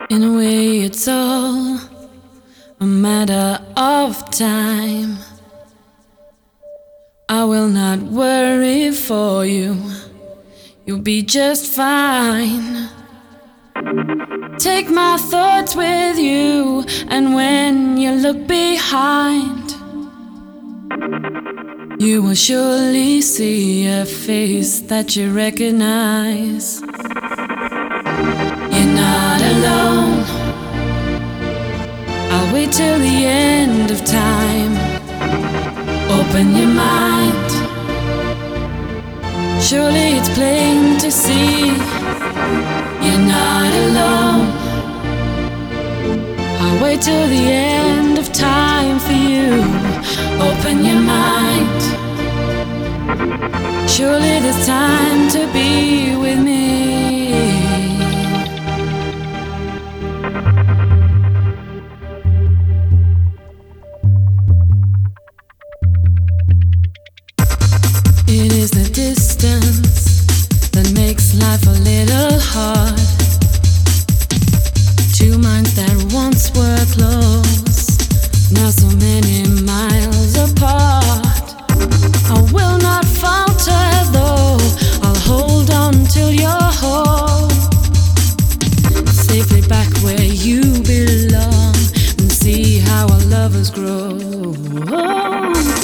In a way, it's all a matter of time. I will not worry for you, you'll be just fine. Take my thoughts with you, and when you look behind, you will surely see a face that you recognize. You're not alone. I'll wait till the end of time. Open your mind. Surely it's plain to see you're not alone. I'll wait till the end of time for you. Open your mind. Surely there's time to be with me. It is the distance that makes life a little hard. Two minds that once were close, now so many miles apart. I will not falter though, I'll hold on till you're home, safely back where you belong, and see how our lovers grow.